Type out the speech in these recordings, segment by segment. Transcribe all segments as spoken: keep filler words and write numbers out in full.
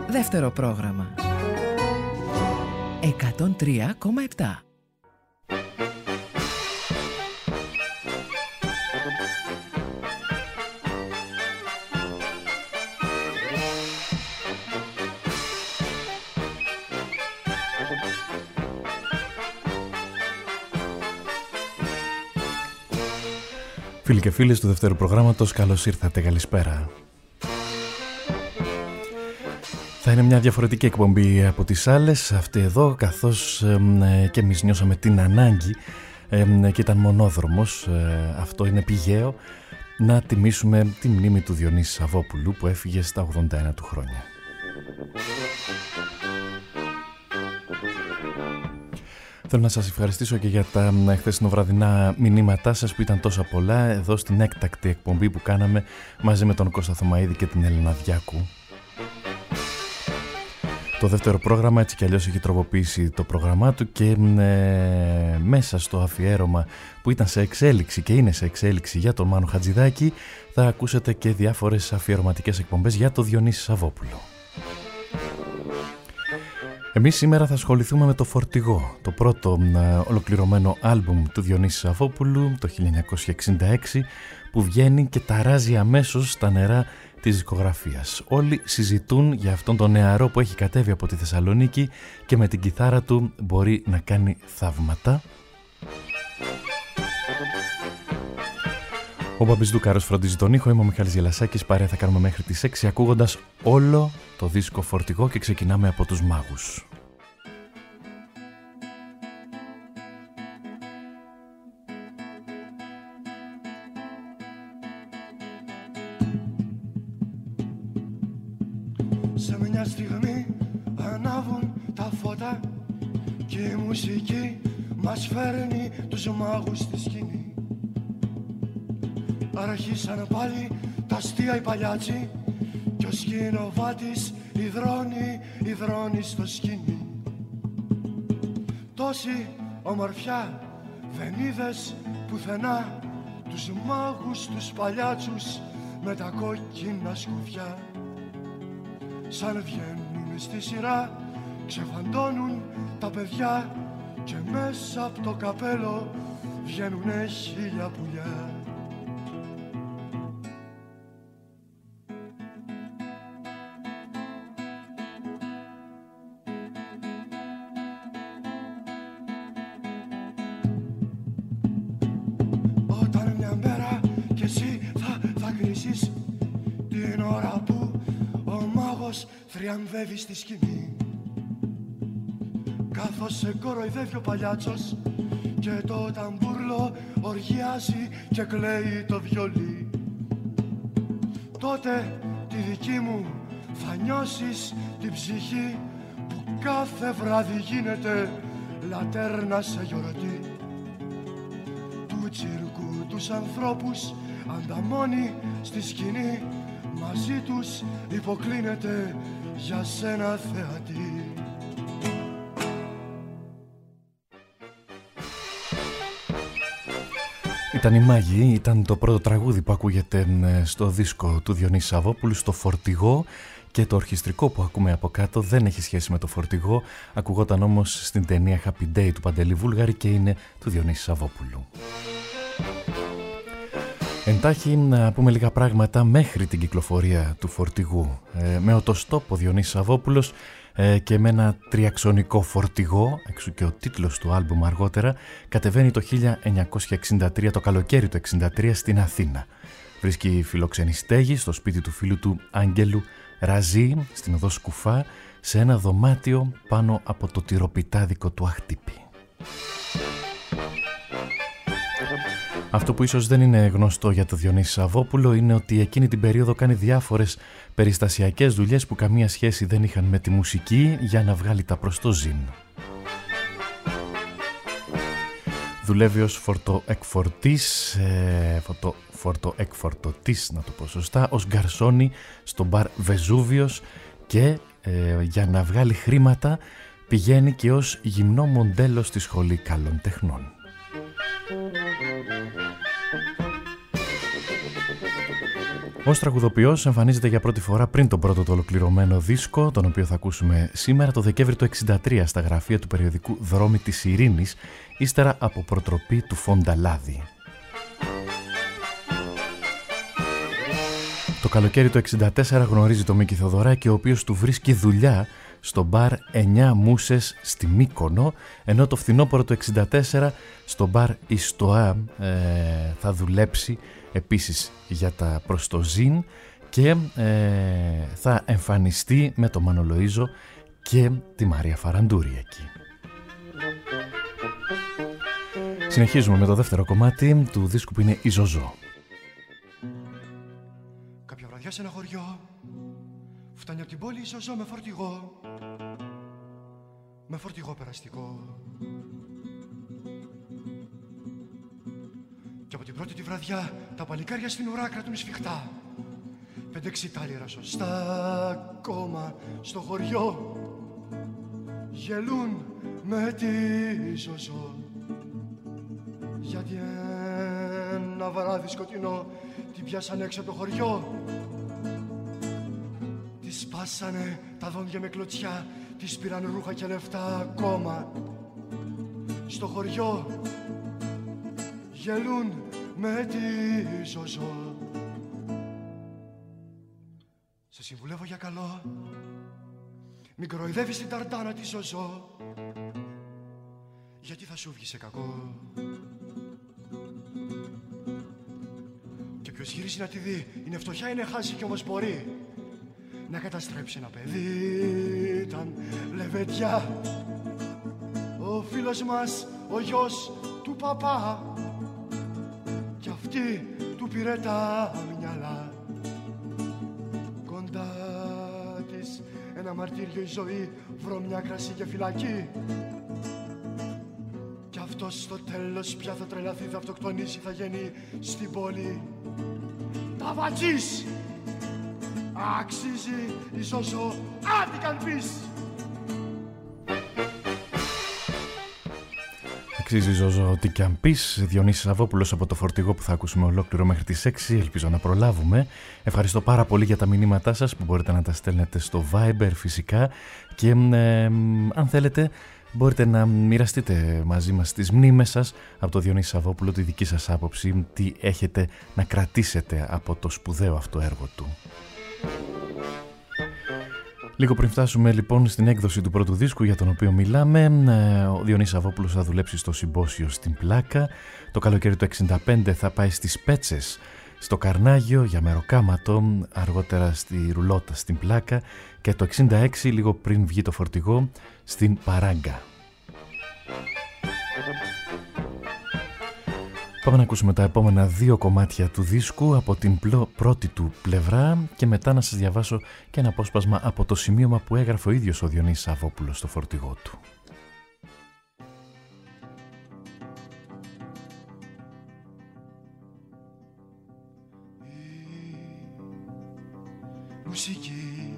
Δεύτερο πρόγραμμα εκατόν τρία κόμμα επτά. Φίλοι και φίλες του δεύτερου προγράμματος, καλώς ήρθατε, καλησπέρα. Θα είναι μια διαφορετική εκπομπή από τις άλλες, αυτή εδώ, καθώς ε, και εμείς νιώσαμε την ανάγκη ε, και ήταν μονόδρομος, ε, αυτό είναι πηγαίο, να τιμήσουμε τη μνήμη του Διονύση Σαββόπουλου που έφυγε στα ογδόντα ένα του χρόνια. Θέλω να σας ευχαριστήσω και για τα χθεσινοβραδινά μηνύματά σας που ήταν τόσα πολλά εδώ στην έκτακτη εκπομπή που κάναμε μαζί με τον Κώστα Θωμαίδη και την Έλενα Διάκου. Το δεύτερο πρόγραμμα έτσι κι αλλιώς έχει τροποποιήσει το πρόγραμμά του και ε, μέσα στο αφιέρωμα που ήταν σε εξέλιξη και είναι σε εξέλιξη για τον Μάνο Χατζηδάκη θα ακούσετε και διάφορες αφιερωματικές εκπομπές για τον Διονύση Σαββόπουλο. Εμείς σήμερα θα ασχοληθούμε με το Φορτηγό, το πρώτο ε, ολοκληρωμένο άλμπουμ του Διονύση Σαββόπουλου το χίλια εννιακόσια εξήντα έξι που βγαίνει και ταράζει αμέσως στα νερά της δισκογραφίας. Όλοι συζητούν για αυτόν τον νεαρό που έχει κατέβει από τη Θεσσαλονίκη και με την κιθάρα του μπορεί να κάνει θαύματα. Ο Μπαμπής Δούκαρος φροντίζει τον ήχο, είμαι ο Μιχάλης Γελασάκης, παρέα θα κάνουμε μέχρι τις έξι ακούγοντας όλο το δίσκο Φορτηγό και ξεκινάμε από τους Μάγους. Σε μια στιγμή ανάβουν τα φώτα και η μουσική μας φέρνει τους μάγους στη σκηνή. Αρχίσαν πάλι τα αστεία οι παλιάτσι κι ο σκηνοβάτης υδρώνει, υδρώνει στο σκηνή. Τόση ομορφιά δεν είδες πουθενά τους μάγους τους παλιάτσους με τα κόκκινα σκουφιά. Σαν βγαίνουν στη σειρά ξεφαντώνουν τα παιδιά και μέσα από το καπέλο βγαίνουνε χίλια πουλιά. Όταν μια μέρα κι εσύ θα, θα κρίσεις την ώρα που ο μάγος θριαμβεύει στη σκηνή, καθώς σε κοροϊδεύει ο παλιάτσος και το ταμπούρλο οργιάζει και κλαίει το βιολί. Τότε τη δική μου θα νιώσεις την ψυχή που κάθε βράδυ γίνεται λατέρνα σε γιορτή. Του τσιρκού τους ανθρώπους ανταμώνει στη σκηνή, μαζί τους υποκλίνεται για σένα θεατή. Ήταν οι Μάγοι, ήταν το πρώτο τραγούδι που ακούγεται στο δίσκο του Διονύση Σαββόπουλου, στο Φορτηγό, και το ορχιστρικό που ακούμε από κάτω δεν έχει σχέση με το Φορτηγό, ακουγόταν όμως στην ταινία Happy Day του Παντελή Βούλγαρη και είναι του Διονύση Σαββόπουλου. Εντάχει να πούμε λίγα πράγματα μέχρι την κυκλοφορία του Φορτηγού. Ε, με οτοστόπο Διονύσης Σαββόπουλος ε, και με ένα τριαξονικό φορτηγό, εξού και ο τίτλος του άλμπουμ αργότερα, κατεβαίνει το χίλια εννιακόσια εξήντα τρία, το καλοκαίρι του εξήντα τρία, στην Αθήνα. Βρίσκει φιλοξενή στέγη στο σπίτι του φίλου του Άγγελου Ραζί, στην οδό Σκουφά, σε ένα δωμάτιο πάνω από το τυροπιτάδικο του Αχτύπη. Αυτό που ίσως δεν είναι γνωστό για το Διονύση Σαββόπουλο είναι ότι εκείνη την περίοδο κάνει διάφορες περιστασιακές δουλειές που καμία σχέση δεν είχαν με τη μουσική για να βγάλει τα προς το ζήν. Δουλεύει ως φορτοεκφορτής, ε, φορτο, φορτοεκφορτωτής να το πω σωστά, ως γκαρσόνι στο μπαρ Βεζούβιος και ε, για να βγάλει χρήματα πηγαίνει και ως γυμνό μοντέλο στη Σχολή Καλών Τεχνών. Ως τραγουδοποιός εμφανίζεται για πρώτη φορά πριν τον πρώτο το ολοκληρωμένο δίσκο, τον οποίο θα ακούσουμε σήμερα, το Δεκέμβρη του εξήντα τρία στα γραφεία του περιοδικού Δρόμοι της Ειρήνης, ύστερα από προτροπή του Φονταλάδη. Το καλοκαίρι του εξήντα τέσσερα γνωρίζει τον Μίκη Θεοδωράκη, ο οποίος του βρίσκει δουλειά στο μπαρ εννιά Μούσες στη Μύκονο, ενώ το φθινόπωρο του εξήντα τέσσερα στο μπαρ Ιστοά ε, θα δουλέψει επίσης για τα προστοζήν και ε, θα εμφανιστεί με τον Μάνο Λοΐζο και τη Μαρία Φαραντούρη εκεί. Συνεχίζουμε με το δεύτερο κομμάτι του δίσκου που είναι η Ζωζό. Κάποια βραδιά σε ένα χωριό φτάνει από την πόλη η Ζωζό με φορτηγό, με φορτηγό περαστικό. Και από την πρώτη τη βραδιά τα παλικάρια στην ουρά κρατούν σφιχτά πέντε-έξι τάλιρα σωστά ακόμα στο χωριό. Γελούν με τη Ζωζό γιατί ένα βράδυ σκοτεινό την πιάσανε έξω από το χωριό. Τη σπάσανε τα δόντια με κλωτσιά, της πήραν ρούχα και λεφτά ακόμα στο χωριό. Γελούν με τη Ζωζό. Σε συμβουλεύω για καλό, μην κοροϊδεύεις την ταρτάνα τη Ζωζό, γιατί θα σου βγει σε κακό. Και ποιος γυρίσει να τη δει, είναι φτωχιά, είναι χάση κι όμως μπορεί να καταστρέψει ένα παιδί. Ήταν λεβεντιά ο φίλος μας, ο γιος του παπά, κι αυτή του πήρε τα μυαλά. Κοντά της ένα μαρτύριο η ζωή, βρωμιά, κρασί και φυλακή. Κι αυτός στο τέλος πια θα τρελαθεί, θα αυτοκτονήσει, θα γίνει στην πόλη τα βατζής. Αξίζει η Ζωζό, άντι καν πεις. Αξίζει η Ζωζό ό,τι και αν πεις. Διονύσης Σαββόπουλος από το φορτηγό που θα ακούσουμε ολόκληρο μέχρι τις έξι. Ελπίζω να προλάβουμε. Ευχαριστώ πάρα πολύ για τα μηνύματά σας που μπορείτε να τα στέλνετε στο Viber φυσικά. Και ε, αν θέλετε μπορείτε να μοιραστείτε μαζί μας τις μνήμες σας από το Διονύση Σαββόπουλο, τη δική σας άποψη, τι έχετε να κρατήσετε από το σπουδαίο αυτό έργο του. Λίγο πριν φτάσουμε λοιπόν στην έκδοση του πρώτου δίσκου για τον οποίο μιλάμε, ο Διονύσης Σαββόπουλος θα δουλέψει στο Συμπόσιο στην Πλάκα. Το καλοκαίρι του εξήντα πέντε θα πάει στις Πέτσες, στο Καρνάγιο για μεροκάματο, αργότερα στη Ρουλότα στην Πλάκα και το εξήντα έξι, λίγο πριν βγει το φορτηγό, στην Παράγκα. Πάμε να ακούσουμε τα επόμενα δύο κομμάτια του δίσκου από την πρώτη του πλευρά και μετά να σας διαβάσω και ένα απόσπασμα από το σημείωμα που έγραφε ο ίδιος ο Διονύσης Σαββόπουλος στο φορτηγό του. Η μουσική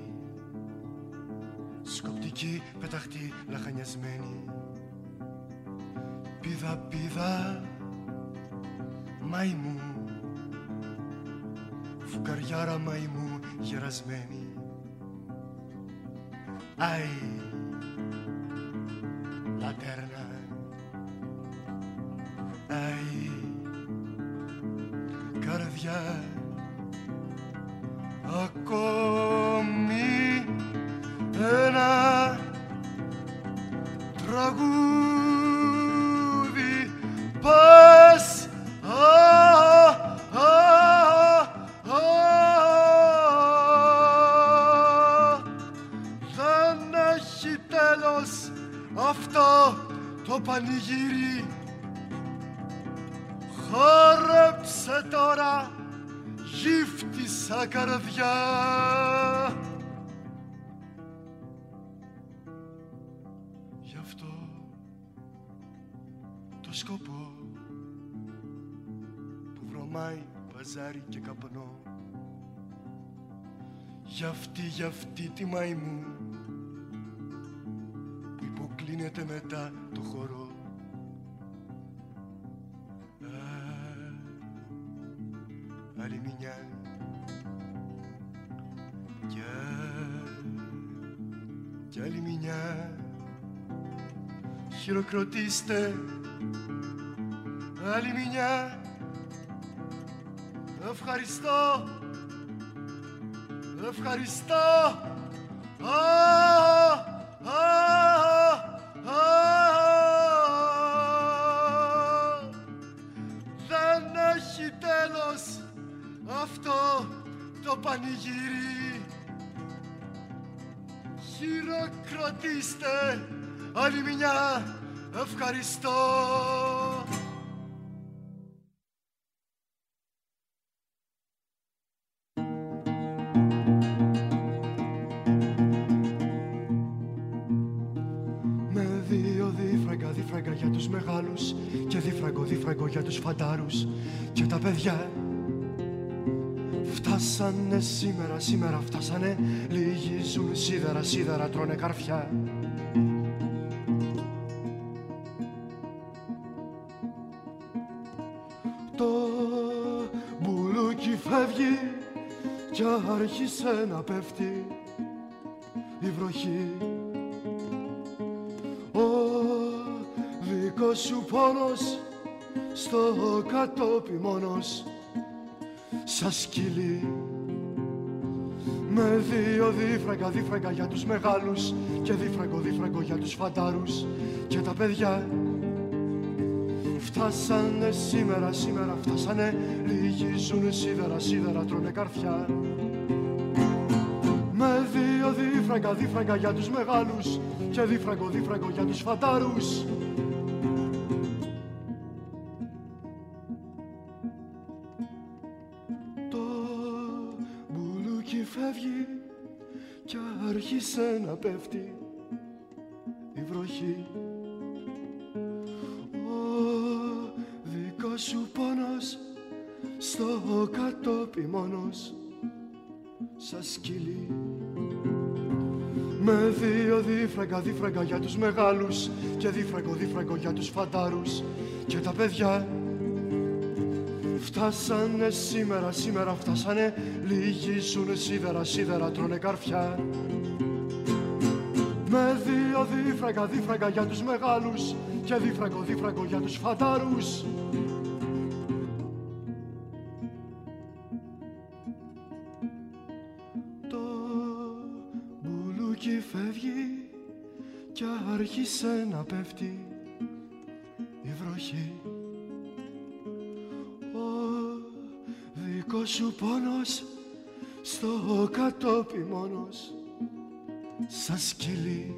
σκοπτική, πεταχτή, λαχανιασμένη, πίδα πίδα μαϊμού, φουκαριάρα μαϊμού γερασμένη. Άι, λατέρνα, άι, καρδιά, ακόμη ένα τραγούδι πας. Αυτό το πανηγύρι χόρεψε τώρα γύφτισα καρδιά. Γι' αυτό το σκοπό που βρωμάει παζάρι και καπνό, γι' αυτή, γι' αυτή τη μαϊμού κλείνεται μετά το χορό. Α, άλλη μια κι άλλη μια. Χειροκροτήστε άλλη μια. Ευχαριστώ, ευχαριστώ. Α, α, α, δεν έχει τέλος αυτό το πανηγύρι. Χειροκροτήστε άλλη μια. Ευχαριστώ. Με δύο δίφραγκα, δίφραγκα για τους μεγάλους και δίφραγκο, δίφραγκο για τους φαντάρους και τα παιδιά. Φτάσανε σήμερα, σήμερα φτάσανε. Λίγοι ζουν σίδερα, σίδερα τρώνε καρφιά. Το μπουλούκι φεύγει κι άρχισε να πέφτει η βροχή. Ο δικός σου πόνος στο κατόπι μόνος σαν σκυλί. Με δύο δίφραγκα, δίφραγκα για τους μεγάλους και δίφραγκο, δίφραγκο για τους φαντάρους και τα παιδιά. Φτάσανε σήμερα, σήμερα φτάσανε. Λίγοι ζουν σίδερα, σίδερα τρώνε καρφιά. Με δύο δίφραγκα, δίφραγκα για τους μεγάλους και δίφραγκο, δίφραγκο για τους φαντάρους. Το μπουλούκι φεύγει κι άρχισε να πέφτει η βροχή. Σου πόνος στο κατόπι μόνος σαν σκυλί. Με δύο δίφραγκα, δίφραγκα για τους μεγάλους και δίφραγκο, δίφραγκο για τους φαντάρους και τα παιδιά. Φτάσανε σήμερα, σήμερα φτάσανε. Λίγοι ζουν σίδερα, σίδερα τρώνε καρφιά. Με δύο δίφραγκα, δίφραγκα για τους μεγάλους και δίφραγκο, δίφραγκο για τους φαντάρους. Φεύγει κι άρχισε να πέφτει η βροχή. Ο δικός σου πόνος στο κατόπι μόνος σαν σκυλί.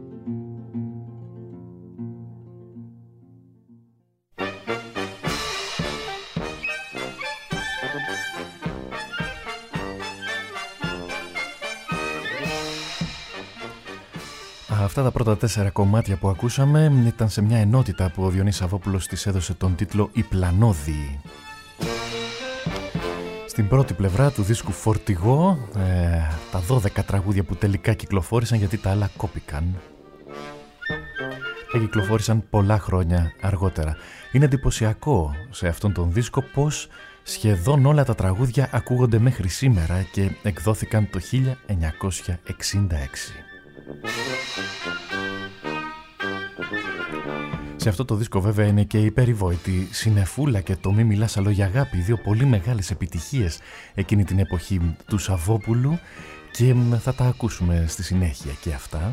Αυτά τα πρώτα τέσσερα κομμάτια που ακούσαμε ήταν σε μια ενότητα που ο Διονύσης Σαββόπουλος της έδωσε τον τίτλο «Οι Πλανόδιοι». Στην πρώτη πλευρά του δίσκου Φορτηγό, ε, τα δώδεκα τραγούδια που τελικά κυκλοφόρησαν γιατί τα άλλα κόπηκαν. Και κυκλοφόρησαν πολλά χρόνια αργότερα. Είναι εντυπωσιακό σε αυτόν τον δίσκο πως σχεδόν όλα τα τραγούδια ακούγονται μέχρι σήμερα και εκδόθηκαν το χίλια εννιακόσια εξήντα έξι. Σε αυτό το δίσκο βέβαια είναι και η περιβόητη Συννεφούλα και το Μη μιλάς άλλο για αγάπη, δύο πολύ μεγάλες επιτυχίες εκείνη την εποχή του Σαββόπουλου και θα τα ακούσουμε στη συνέχεια και αυτά.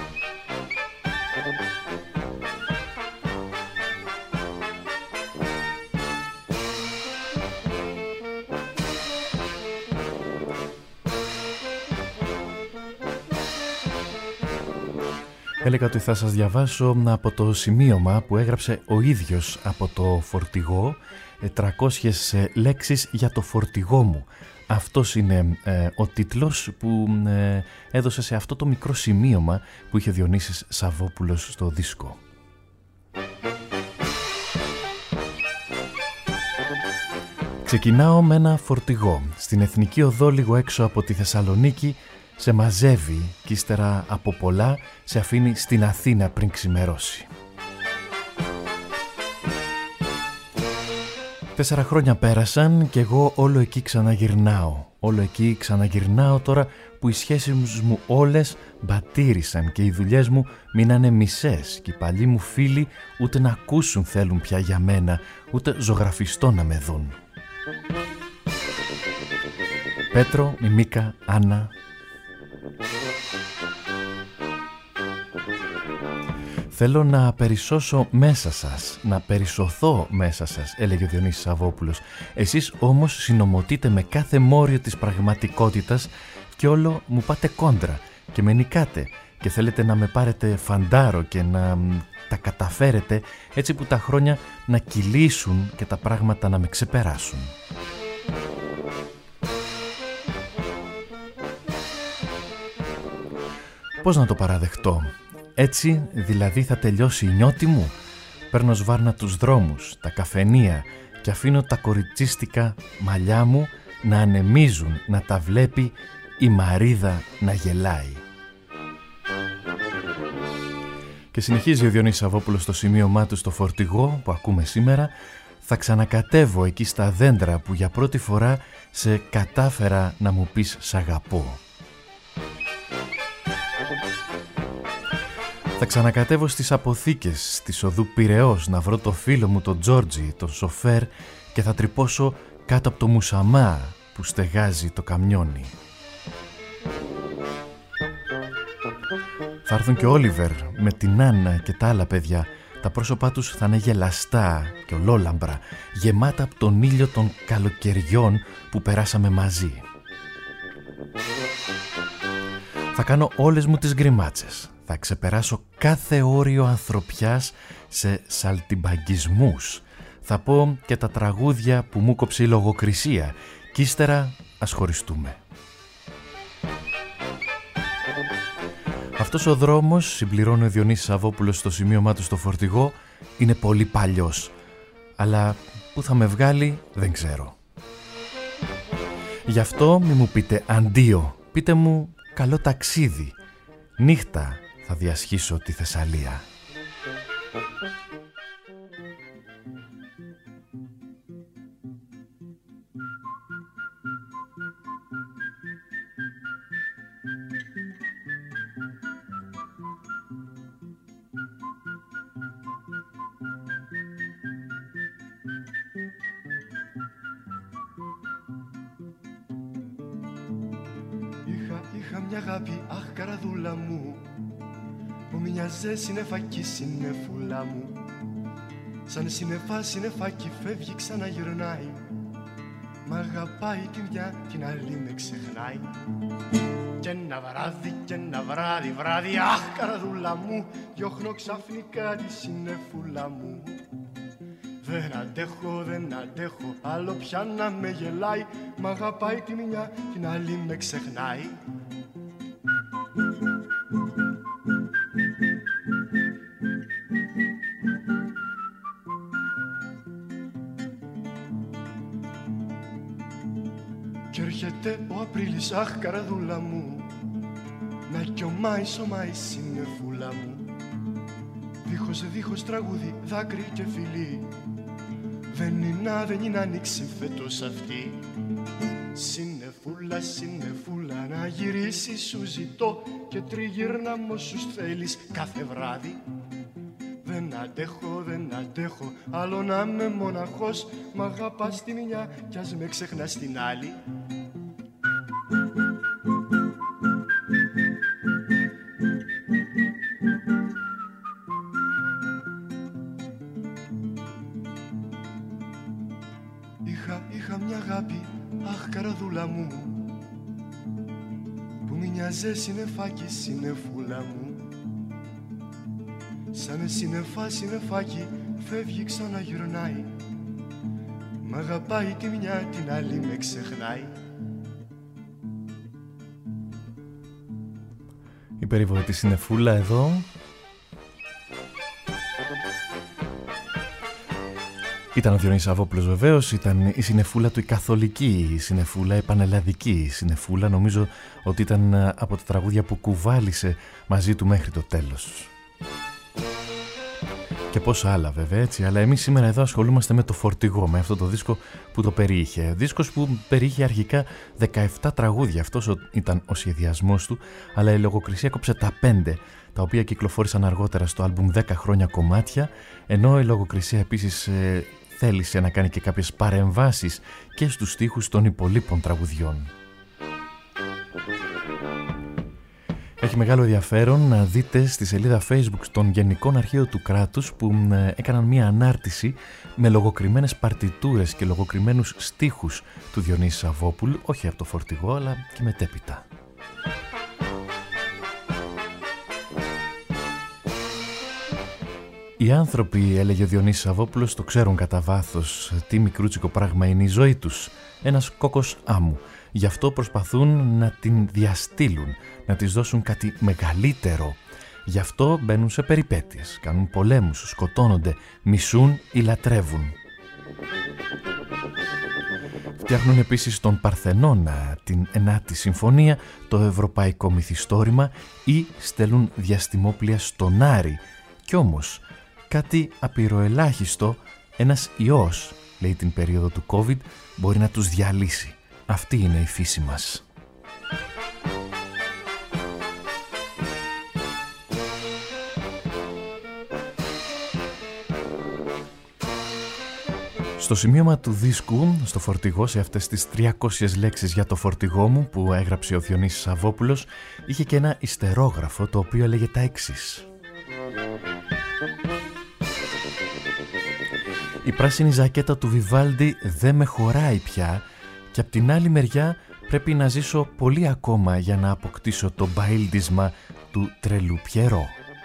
Έλεγα ότι θα σας διαβάσω από το σημείωμα που έγραψε ο ίδιος από το φορτηγό, τριακόσιες λέξεις για το φορτηγό μου. Αυτός είναι ε, ο τίτλος που ε, έδωσε σε αυτό το μικρό σημείωμα που είχε Διονύσης Σαββόπουλος στο δίσκο. Ξεκινάω με ένα φορτηγό. Στην Εθνική Οδό λίγο έξω από τη Θεσσαλονίκη σε μαζεύει και ύστερα από πολλά σε αφήνει στην Αθήνα πριν ξημερώσει. Τέσσερα χρόνια πέρασαν και εγώ όλο εκεί ξαναγυρνάω. Όλο εκεί ξαναγυρνάω τώρα που οι σχέσεις μου όλες μπατήρισαν και οι δουλειές μου μείνανε μισές και οι παλιοί μου φίλοι ούτε να ακούσουν θέλουν πια για μένα, ούτε ζωγραφιστό να με δουν. Πέτρο, Μιμίκα, Άννα. Θέλω να περισσώσω μέσα σας, να περισσωθώ μέσα σας, έλεγε ο Διονύσης Σαββόπουλος. Εσείς όμως συνομωτείτε με κάθε μόριο της πραγματικότητας και όλο μου πάτε κόντρα και με νικάτε και θέλετε να με πάρετε φαντάρο και να τα καταφέρετε έτσι που τα χρόνια να κυλήσουν και τα πράγματα να με ξεπεράσουν. Πώς να το παραδεχτώ? Έτσι δηλαδή θα τελειώσει η νιώτη μου? Παίρνω σβάρνα τους δρόμους, τα καφενεία και αφήνω τα κοριτσίστικα μαλλιά μου να ανεμίζουν, να τα βλέπει η Μαρίδα να γελάει. Και συνεχίζει ο Διονύσης Σαββόπουλος στο σημείωμά του στο φορτηγό που ακούμε σήμερα. Θα ξανακατεύω εκεί στα δέντρα που για πρώτη φορά σε κατάφερα να μου πεις σ' αγαπώ. Θα ξανακατεύω στις αποθήκες, στις οδού Πειραιώς, να βρω το φίλο μου τον Τζόρτζι, τον σοφέρ και θα τρυπώσω κάτω από το μουσαμά που στεγάζει το καμιόνι. Θα έρθουν και ο Όλιβερ με την Άννα και τα άλλα παιδιά. Τα πρόσωπά τους θα είναι γελαστά και ολόλαμπρα, γεμάτα από τον ήλιο των καλοκαιριών που περάσαμε μαζί. Θα κάνω όλες μου τις γκριμάτσες. Θα ξεπεράσω κάθε όριο ανθρωπιάς σε σαλτιμπαγκισμούς. Θα πω και τα τραγούδια που μου κόψε η λογοκρισία κι ύστερα ας χωριστούμε. Αυτός ο δρόμος, συμπληρώνει ο Διονύσης Σαββόπουλος στο σημείωμά του στο φορτηγό, είναι πολύ παλιός. Αλλά που θα με βγάλει δεν ξέρω. Γι' αυτό μη μου πείτε αντίο, πείτε μου καλό ταξίδι. Νύχτα θα διασχίσω τη Θεσσαλία. Είχα μια αγάπη, αχ καραδούλα μου, που μοιάζε συννεφάκι συννεφούλα μου. Σαν συννεφά συννεφάκι φεύγει ξαναγυρνάει, μ' αγαπάει τη μια την άλλη με ξεχνάει. Κι ένα βράδυ κι ένα βράδυ βράδυ, αχ καραδούλα μου, διώχνω ξαφνικά τη συννεφούλα μου. Δεν αντέχω, δεν αντέχω, άλλο πια να με γελάει, μ' αγαπάει τη μια την άλλη με ξεχνάει. Κι έρχεται ο Απρίλης, αχ καραδούλα μου, να κιωμάει σωμάει συννεφούλα μου. Δίχως δίχως τραγούδι, δάκρυ και φιλί, δεν είναι, δεν είναι ανοίξει φέτος αυτή. Συννεφούλα, συννεφούλα, να γυρίσεις σου ζητώ και τριγύρνα μ' όσους θέλεις κάθε βράδυ. Δεν αντέχω, δεν αντέχω, άλλο να είμαι μοναχός, μ' αγαπάς τη μια κι ας με ξεχνάς την άλλη. Είχα, είχα μια αγάπη, αχ καραδούλα μου, που μοιάζε συννεφάκι συννεφούλα μου. Σαν συννεφά συννεφάκι φεύγει ξαναγυρνάει, μ' αγαπάει τη μια την άλλη με ξεχνάει. Η περιβόητη συννεφούλα εδώ. Ήταν ο Διονύσης Σαββόπουλος βεβαίως, ήταν η συννεφούλα του, η καθολική, η συννεφούλα, η πανελλαδική η συννεφούλα. Νομίζω ότι ήταν από τα τραγούδια που κουβάλισε μαζί του μέχρι το τέλος. Και πόσα άλλα βέβαια, έτσι, αλλά εμείς σήμερα εδώ ασχολούμαστε με το Φορτηγό, με αυτό το δίσκο που το περιείχε. Δίσκος που περιείχε αρχικά δεκαεπτά τραγούδια, αυτός ήταν ο σχεδιασμός του, αλλά η λογοκρισία κόψε τα πέντε, τα οποία κυκλοφόρησαν αργότερα στο άλμπουμ δέκα χρόνια κομμάτια, ενώ η λογοκρισία επίσης ε, θέλησε να κάνει και κάποιες παρεμβάσεις και στους στίχους των υπολείπων τραγουδιών. Έχει μεγάλο ενδιαφέρον να δείτε στη σελίδα Facebook των Γενικών Αρχείων του Κράτους που έκαναν μία ανάρτηση με λογοκριμένες παρτιτούρες και λογοκριμένους στίχους του Διονύση Σαββόπουλου, όχι από το Φορτηγό αλλά και μετέπειτα. Οι άνθρωποι, έλεγε ο Διονύσης Σαββόπουλος, το ξέρουν κατά βάθος τι μικρούτσικο πράγμα είναι η ζωή τους. Ένας κόκκος άμμου. Γι' αυτό προσπαθούν να την διαστήλουν, να της δώσουν κάτι μεγαλύτερο. Γι' αυτό μπαίνουν σε περιπέτειες, κάνουν πολέμους, σκοτώνονται, μισούν ή λατρεύουν. Φτιάχνουν επίσης τον Παρθενώνα, την Ενάτη Συμφωνία, το Ευρωπαϊκό Μυθιστόρημα ή στέλνουν διαστημόπλια στον Άρη. Κι όμως κάτι απειροελάχιστο, ένας ιός, λέει την περίοδο του COVID, μπορεί να τους διαλύσει. Αυτή είναι η φύση μας. Στο σημείωμα του δίσκου, στο Φορτηγό, σε αυτές τις τριακόσιες λέξεις για το φορτηγό μου που έγραψε ο Διονύσης Σαββόπουλος, είχε και ένα ιστερόγραφο το οποίο έλεγε τα εξής. Η πράσινη ζακέτα του Βιβάλντι δεν με χωράει πια και απ' την άλλη μεριά πρέπει να ζήσω πολύ ακόμα για να αποκτήσω το μπαΐλντισμα του τρελού Πιερό.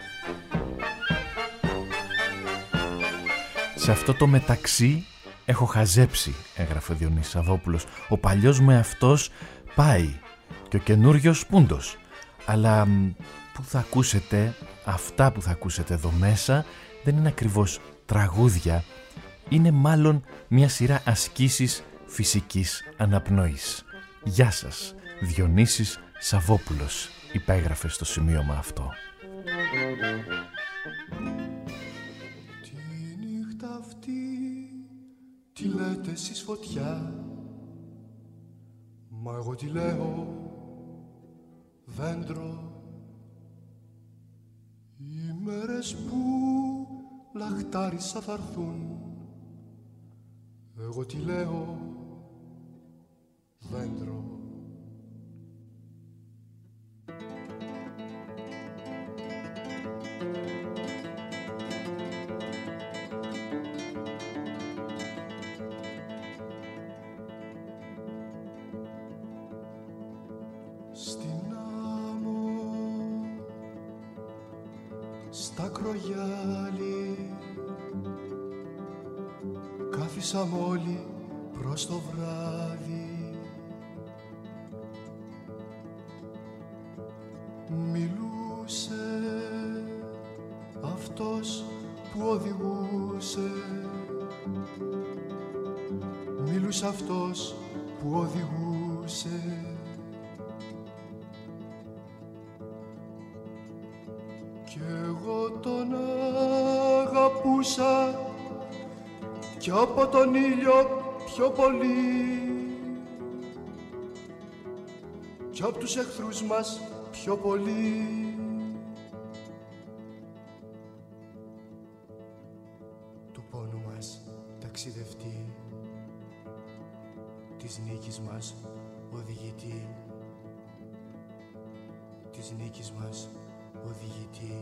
Σε αυτό το μεταξύ έχω χαζέψει, έγραφε ο Διονύσης Σαββόπουλος. Ο παλιός μου εαυτός πάει και ο καινούριος πούντος. Αλλά που θα ακούσετε, αυτά που θα ακούσετε εδώ μέσα δεν είναι ακριβώς τραγούδια, είναι μάλλον μια σειρά ασκήσεις φυσικής αναπνοής. Γεια σας, Διονύσης Σαββόπουλος, υπέγραφε στο σημείωμα αυτό. Τη νύχτα αυτή τη λέτε εσείς φωτιά, μα εγώ τη λέω δέντρο. Οι μέρες που λαχτάρισα θα έρθουν, εγώ τη λέω δέντρο. Στην άμμο, στα κρογιάλι, κάθισαμε όλοι προς το βράδυ. Μιλούσε αυτός που οδηγούσε, μιλούσε αυτός που οδηγούσε. Κι εγώ τον αγαπούσα κι από τον ήλιο πιο πολύ, κι από τους εχθρούς μας πιο πολύ. Του πόνου μας ταξιδευτή, της νίκης μας οδηγητή, της νίκης μας οδηγητή.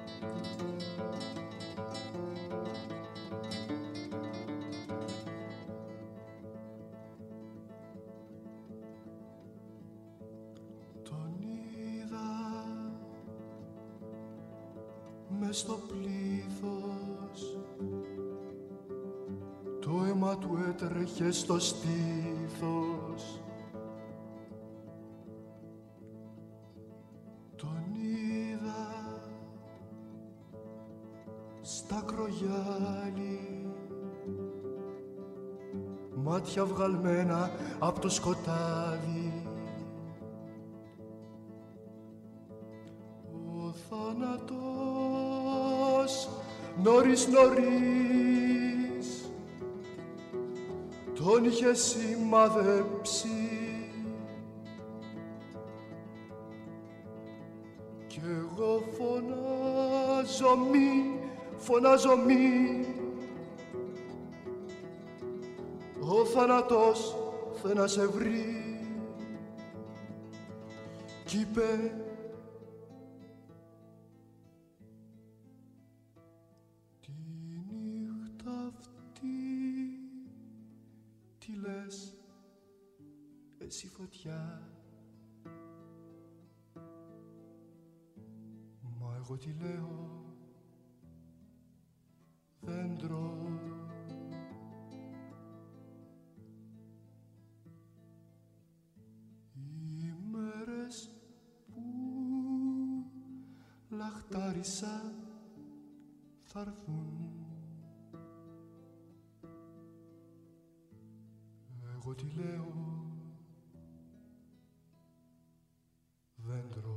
Μες στο πλήθος το αίμα του έτρεχε στο στήθος. Τον είδα στα κρογιάλι, μάτια βγαλμένα από το σκοτάδι. Ο θάνατος νωρίς νωρίς τον είχε σημαδέψει κι εγώ φωνάζω μη, φωνάζω μη, ο θάνατος θε να σε βρει κι είπε τη νύχτα αυτή τι λες εσύ φωτιά, μα εγώ τι λέω δέντρο. Οι μέρες που λαχτάρισα θα έρθουν, εγώ τι λέω δέντρο.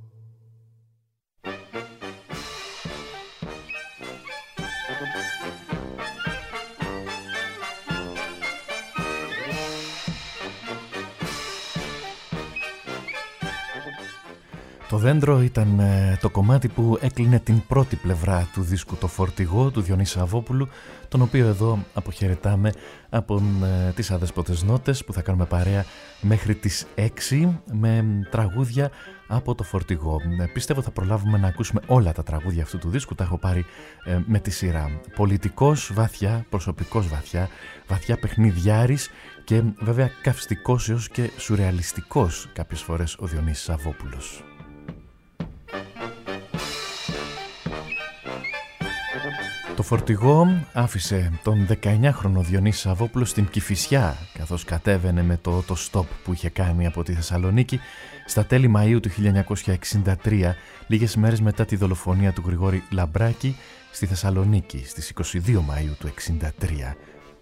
Το δέντρο ήταν ε, το κομμάτι που έκλεινε την πρώτη πλευρά του δίσκου «Το Φορτηγό» του Διονύση Σαββόπουλου, τον οποίο εδώ αποχαιρετάμε από ε, τις Αδέσποτες Νότες που θα κάνουμε παρέα μέχρι τις έξι με τραγούδια από το Φορτηγό. Ε, πιστεύω θα προλάβουμε να ακούσουμε όλα τα τραγούδια αυτού του δίσκου, τα έχω πάρει ε, με τη σειρά. Πολιτικός βαθιά, προσωπικός βαθιά, βαθιά παιχνιδιάρης και βέβαια καυστικός έως και σουρεαλιστικός κάποιες φορές ο Διονύσης Σαββόπουλος. Το Φορτηγό άφησε τον δεκαεννιάχρονο Διονύση Σαββόπουλο στην Κηφισιά καθώς κατέβαινε με το auto-stop που είχε κάνει από τη Θεσσαλονίκη στα τέλη Μαΐου του χίλια εννιακόσια εξήντα τρία, λίγες μέρες μετά τη δολοφονία του Γρηγόρη Λαμπράκη στη Θεσσαλονίκη στις είκοσι δύο Μαΐου του εξήντα τρία.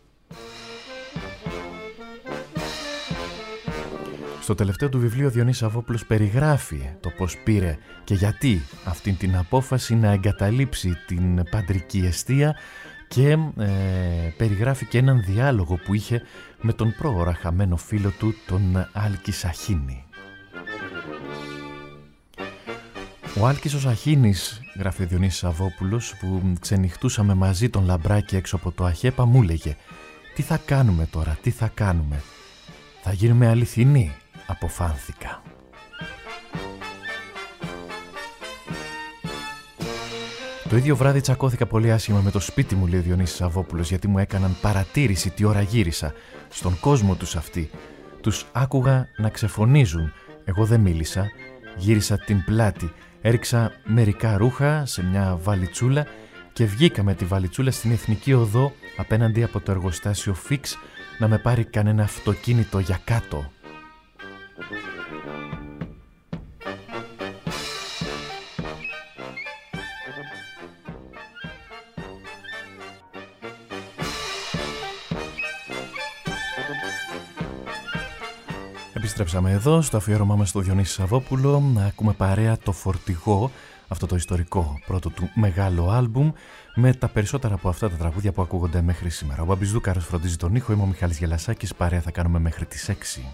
Στο τελευταίο του βιβλίο ο Διονύσης Σαββόπουλος περιγράφει το πώς πήρε και γιατί αυτήν την απόφαση να εγκαταλείψει την παντρική εστία και ε, περιγράφει και έναν διάλογο που είχε με τον πρόωρα χαμένο φίλο του, τον Άλκη Σαχίνη. Ο Άλκης ο Σαχίνης, γράφει ο Διονύσης Σαββόπουλος, που ξενυχτούσαμε μαζί τον Λαμπράκη έξω από το Αχέπα, μου έλεγε «Τι θα κάνουμε τώρα, τι θα κάνουμε, θα γίνουμε αληθινοί», αποφάνθηκα. Το ίδιο βράδυ τσακώθηκα πολύ άσχημα με το σπίτι μου, λέει ο Διονύσης Σαββόπουλος, γιατί μου έκαναν παρατήρηση τι ώρα γύρισα. Στον κόσμο τους αυτοί. Τους άκουγα να ξεφωνίζουν. Εγώ δεν μίλησα. Γύρισα την πλάτη. Έριξα μερικά ρούχα σε μια βαλιτσούλα και βγήκα με τη βαλιτσούλα στην Εθνική Οδό απέναντι από το εργοστάσιο Φίξ να με πάρει κανένα αυτοκίνητο για κάτω. Επιστρέψαμε εδώ στο αφιέρωμά μας στο Διονύση Σαββόπουλο να ακούμε παρέα το Φορτηγό, αυτό το ιστορικό πρώτο του μεγάλο άλμπουμ, με τα περισσότερα από αυτά τα τραγούδια που ακούγονται μέχρι σήμερα. Ο Μπαμπης Δούκαρος φροντίζει τον ήχο, είμαι ο Μιχάλης Γελασάκης, παρέα θα κάνουμε μέχρι τις έξι.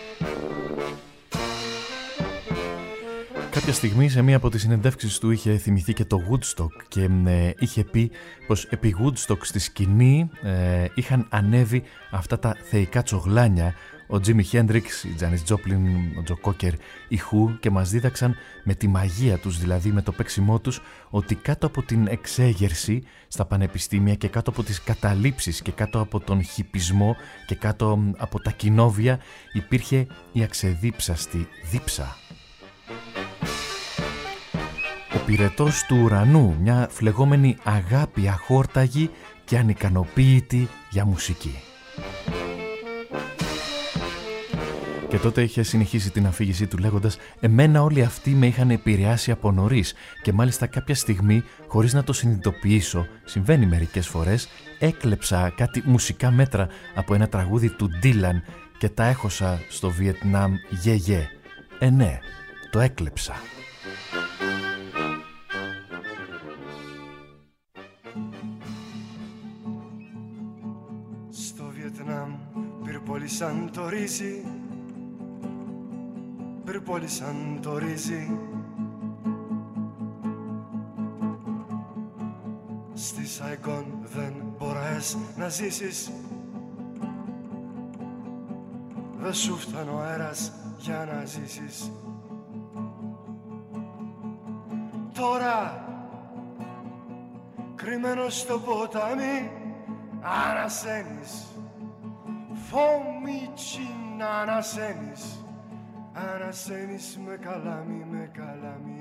Κάποια στιγμή σε μία από τις συνεντεύξεις του είχε θυμηθεί και το Woodstock και ε, είχε πει πως επί Woodstock στη σκηνή ε, είχαν ανέβει αυτά τα θεϊκά τσογλάνια, ο Τζίμι Χέντριξ, η Τζάνις Τζόπλιν, ο Τζο Κόκερ, οι Χου, και μας δίδαξαν με τη μαγεία τους, δηλαδή με το παίξιμό τους, ότι κάτω από την εξέγερση στα πανεπιστήμια και κάτω από τις καταλήψεις και κάτω από τον χιπισμό και κάτω από τα κοινόβια υπήρχε η αξεδίψαστη δίψα. Ο πυρετός του ουρανού, μια φλεγόμενη αγάπη αχόρταγη και ανικανοποίητη για μουσική. Και τότε είχε συνεχίσει την αφήγησή του λέγοντας «Εμένα όλοι αυτοί με είχαν επηρεάσει από νωρίς και μάλιστα κάποια στιγμή, χωρίς να το συνειδητοποιήσω, συμβαίνει μερικές φορές, έκλεψα κάτι μουσικά μέτρα από ένα τραγούδι του Ντίλαν και τα έχωσα στο Βιετνάμ γε γε. Ε ναι, το έκλεψα». Πυρπόλη σαν το ρύζι, πυρπόλη σαν το ρύζι. Στη Σαϊκόν δεν μπορείς να ζήσεις, δεν σου φτάνει ο αέρας για να ζήσεις. Τώρα κρυμμένος στο ποτάμι ανασένεις, φωμίτσι ανασένεις, ανασένεις με καλάμι, με καλάμι.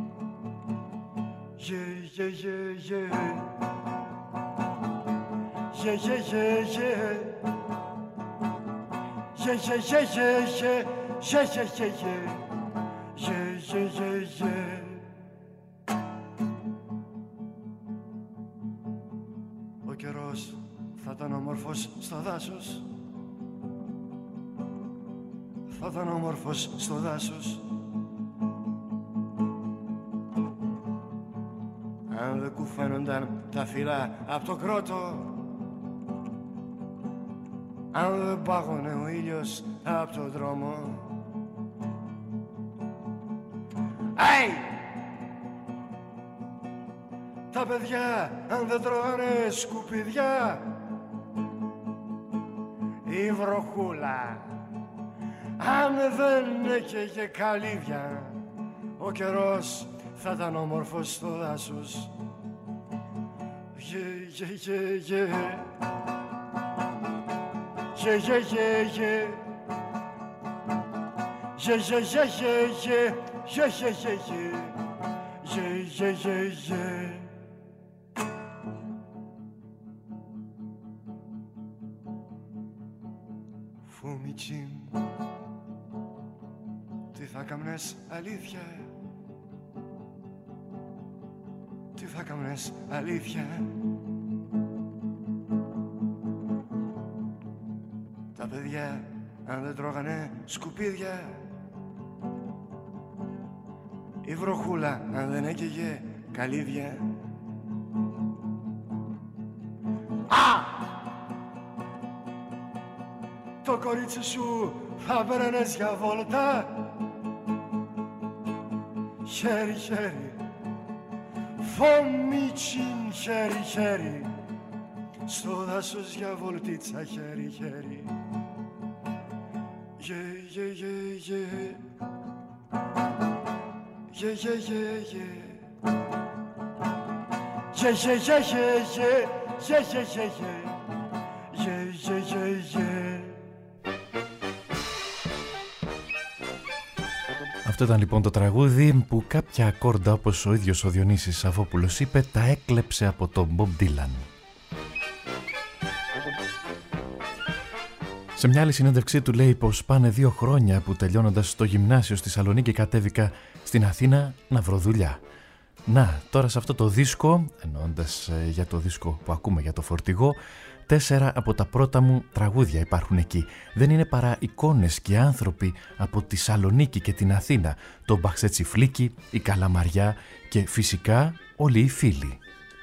Yeah, yeah, yeah, yeah. Yeah, yeah, yeah, yeah. Yeah, yeah, yeah, yeah, yeah. Yeah, yeah, yeah, yeah. Yeah, yeah, yeah, yeah. Ο καιρός θα ήταν όμορφος στο δάσος, θα ήταν όμορφος στο δάσος, αν δεν κουφαίνονταν τα φύλλα απ' το κρότο, αν δεν πάγωνε ο ήλιος απ' το δρόμο. Hey! Τα παιδιά αν δεν τρώγανε σκουπιδιά, η βροχούλα αν δεν έκαιγε καλύβια, ο καιρός θα ήταν όμορφος στο δάσος. Yeah, yeah, yeah, yeah. Yeah, yeah, yeah, yeah. Yeah, yeah, yeah, yeah, yeah. Yeah, yeah, yeah, yeah. Yeah, yeah, yeah, yeah. Φωμίτσι, τι θα κάμνες αλήθεια, τι θα κάμνες αλήθεια. Τα παιδιά αν δεν τρώγανε σκουπίδια, η βροχούλα αν δεν έκαιγε καλύβια. Α! Το κορίτσι σου θα πέρανες για βόλτα, χέρι, χέρι, φωμίτσιν, χέρι, χέρι, στο δάσος για βολτίτσα, χέρι, χέρι. Yeah, yeah, yeah, yeah. Yeah, yeah, yeah, yeah. Yeah, yeah, yeah, yeah, yeah. Yeah, yeah, yeah, yeah. Yeah, yeah, yeah, yeah. Αυτό ήταν λοιπόν το τραγούδι που κάποια ακόρντα, όπως ο ίδιος ο Διονύσης Σαββόπουλος είπε, τα έκλεψε από τον Bob Dylan. Σε μια άλλη συνέντευξή του λέει πως πάνε δύο χρόνια που τελειώνοντας το γυμνάσιο στη Θεσσαλονίκη κατέβηκα στην Αθήνα να βρω δουλειά. Να, τώρα σε αυτό το δίσκο, εννοώντας ε, για το δίσκο που ακούμε για το φορτηγό, τέσσερα από τα πρώτα μου τραγούδια υπάρχουν εκεί. Δεν είναι παρά εικόνες και άνθρωποι από τη Θεσσαλονίκη και την Αθήνα, το Μπαξετσιφλίκι, η Καλαμαριά και φυσικά όλοι οι φίλοι.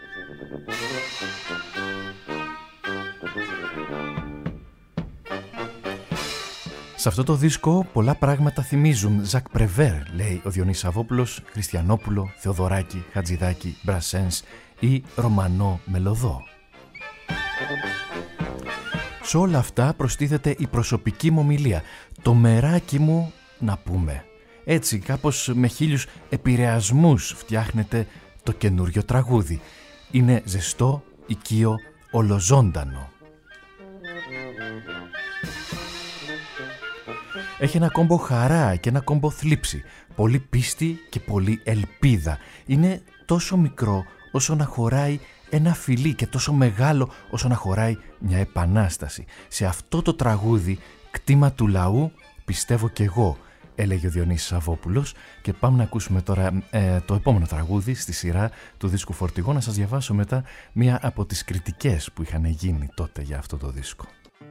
Σε αυτό το δίσκο πολλά πράγματα θυμίζουν Ζακ Πρεβέρ, λέει ο Διονύσης Σαββόπουλος, Χριστιανόπουλο, Θεοδωράκη, Χατζηδάκη, Μπρασένς ή Ρωμανό Μελωδό. Σε όλα αυτά προστίθεται η προσωπική μου ομιλία, το μεράκι μου να πούμε. Έτσι κάπως με χίλιους επηρεασμούς φτιάχνεται το καινούριο τραγούδι. Είναι ζεστό, οικείο, ολοζώντανο. Έχει ένα κόμπο χαρά και ένα κόμπο θλίψη, πολύ πίστη και πολύ ελπίδα. Είναι τόσο μικρό όσο να χωράει ένα φιλί και τόσο μεγάλο όσο να χωράει μια επανάσταση. Σε αυτό το τραγούδι, κτήμα του λαού, πιστεύω κι εγώ, έλεγε ο Διονύσης Σαββόπουλος. Και πάμε να ακούσουμε τώρα ε, το επόμενο τραγούδι στη σειρά του δίσκου Φορτηγό. Να σας διαβάσω μετά μία από τις κριτικές που είχαν γίνει τότε για αυτό το δίσκο.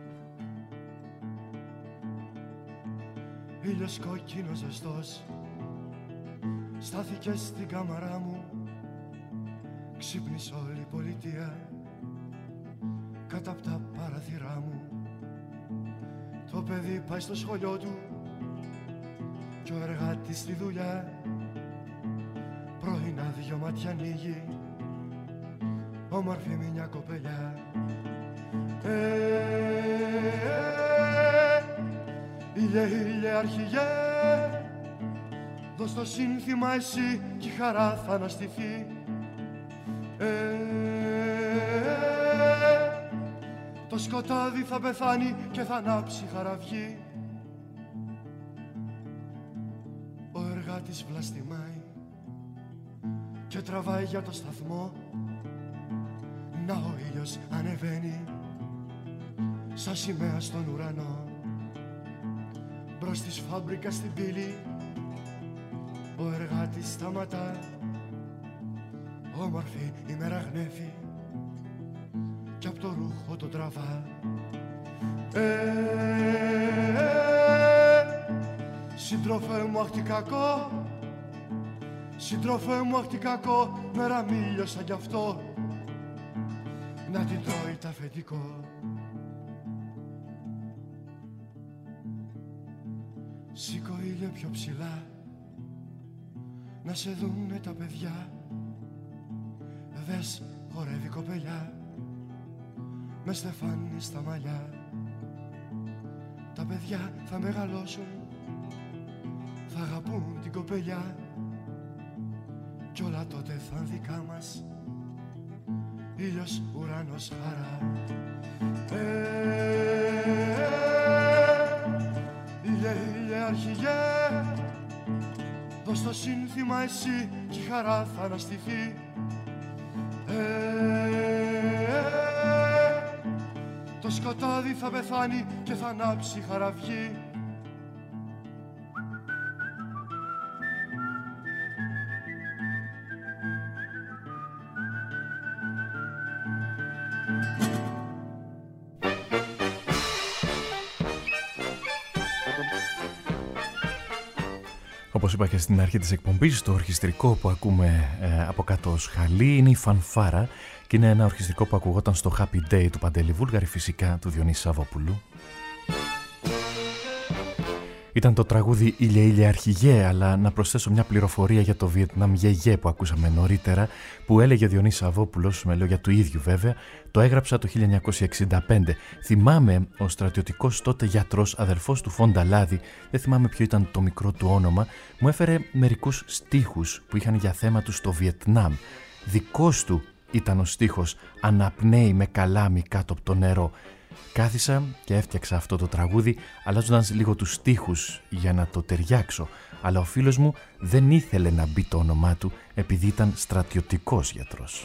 Ήλιος κόκκινος ζεστός στάθηκε στην κάμαρά μου, ξύπνησε όλη η πολιτεία κάτω απ' τα παραθυρά μου Το παιδί πάει στο σχολείο του κι ο εργάτης στη δουλειά. Πρωινά δυο μάτια ανοίγει, όμορφη μια κοπελιά. Ε, ε, ήλιε, ήλιε, αρχηγέ, δώσ' το σύνθημα εσύ κι η χαρά θα αναστηθεί. Ε, ε, το σκοτάδι θα πεθάνει και θα ανάψει χαραυγή. Ο εργάτης βλαστημάει και τραβάει για το σταθμό. Να ο ήλιος ανεβαίνει σαν σημαία στον ουρανό. Μπρος της φάμπρικα στην πύλη ο εργάτης σταματά. Όμορφη η μέρα γνέφει κι απ' το ρούχο το τραβά. Ε, ε, συντροφέ μου αχ τι κακό, συντροφέ μου αχ τι κακό, μέρα μίλησα κι αυτό να την τρώει τα αφεντικό. Σήκω ήλιε πιο ψηλά να σε δούνε τα παιδιά. Δες χορεύει κοπελιά με στεφάνι στα μαλλιά. Τα παιδιά θα μεγαλώσουν, θα αγαπούν την κοπελιά κι όλα τότε θα είναι δικά μας, ήλιος, ουρανός, χαρά. Ε, ε, ήλιε, ήλιε, αρχηγέ, δώσ' το σύνθημα εσύ κι η χαρά θα αναστηθεί. Ε, ε, το σκοτάδι θα πεθάνει και θα ανάψει χαραυγή. Όπως είπα και στην αρχή της εκπομπής, το ορχιστρικό που ακούμε ε, από κάτω ως χαλί είναι η φανφάρα και είναι ένα ορχιστρικό που ακουγόταν στο Happy Day του Παντελή Βούλγαρη, φυσικά του Διονύση Σαββόπουλου. Ήταν το τραγούδι «Ήλιε, ήλιε, αρχηγέ», αλλά να προσθέσω μια πληροφορία για το Βιετνάμ Γεγέ που ακούσαμε νωρίτερα, που έλεγε ο Διονύσης Σαββόπουλος, με λόγια του ίδιου βέβαια, το έγραψα το χίλια εννιακόσια εξήντα πέντε. Θυμάμαι ο στρατιωτικός τότε γιατρός, αδερφός του Φόντα Λάδη, δεν θυμάμαι ποιο ήταν το μικρό του όνομα, μου έφερε μερικούς στίχους που είχαν για θέμα του στο Βιετνάμ. Δικός του ήταν ο στίχος «Αναπνέει με καλάμι κάτω από το νερό». Κάθισα και έφτιαξα αυτό το τραγούδι αλλάζοντας λίγο τους στίχους για να το ταιριάξω, αλλά ο φίλος μου δεν ήθελε να μπει το όνομά του επειδή ήταν στρατιωτικός γιατρός.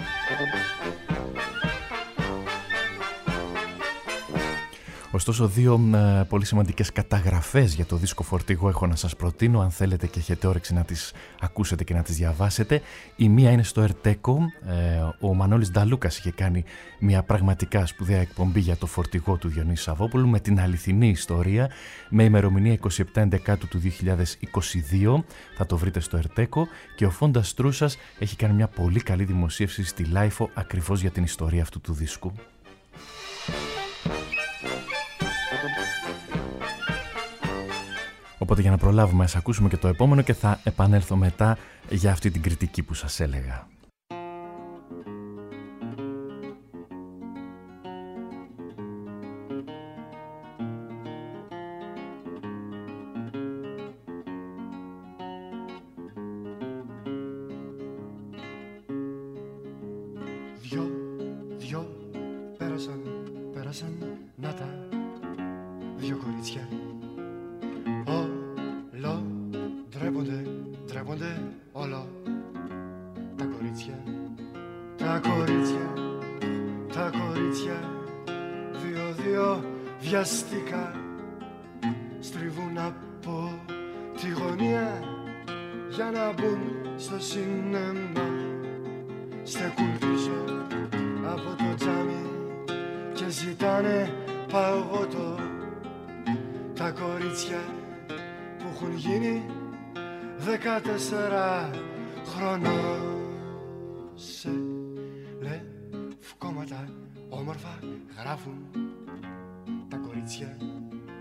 Ωστόσο, δύο ε, πολύ σημαντικές καταγραφές για το δίσκο Φορτηγό έχω να σας προτείνω, αν θέλετε και έχετε όρεξη να τις ακούσετε και να τις διαβάσετε. Η μία είναι στο Ερτέκο. Ε, ο Μανώλης Νταλούκας είχε κάνει μια πραγματικά σπουδαία εκπομπή για το Φορτηγό του Διονύση Σαββόπουλου με την αληθινή ιστορία, με ημερομηνία είκοσι επτά Ενδεκάτου του δύο χιλιάδες είκοσι δύο. Θα το βρείτε στο Ερτέκο. Και ο Φόντας Στρούσας έχει κάνει μια πολύ καλή δημοσίευση στη Λάιφο ακριβώς για την ιστορία αυτού του δίσκου. Οπότε για να προλάβουμε ας ακούσουμε και το επόμενο και θα επανέλθω μετά για αυτή την κριτική που σας έλεγα. Δυο, δυο, πέρασαν, πέρασαν, να τα, δυο κορίτσια. Όλο, ντρέπονται, ντρέπονται, όλο, τα κορίτσια. Τα κορίτσια, τα κορίτσια, δύο-δύο βιαστικά, στριβούν από τη γωνία για να μπουν στο σινεμά. Στεκούν πίσω από το τζάμι και ζητάνε παγωτό. Τα κορίτσια που έχουν γίνει δεκατέσσερα χρονών, σε λευκόματα όμορφα γράφουν τα κορίτσια.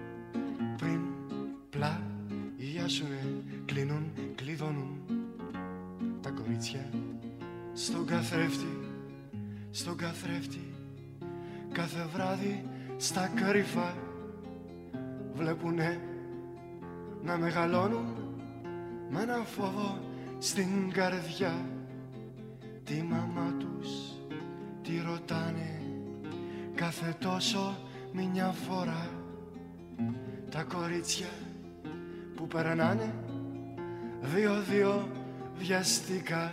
πριν πλαγιάσουνε, κλείνουν, κλειδώνουν τα κορίτσια στον καθρέφτη, στον καθρέφτη. Κάθε βράδυ στα κρύφα βλέπουνε να μεγαλώνουν με ένα φόβο στην καρδιά. Τη μαμά τους τη ρωτάνε κάθε τόσο μια φορά. Τα κορίτσια που περνάνε δύο-δύο βιαστικά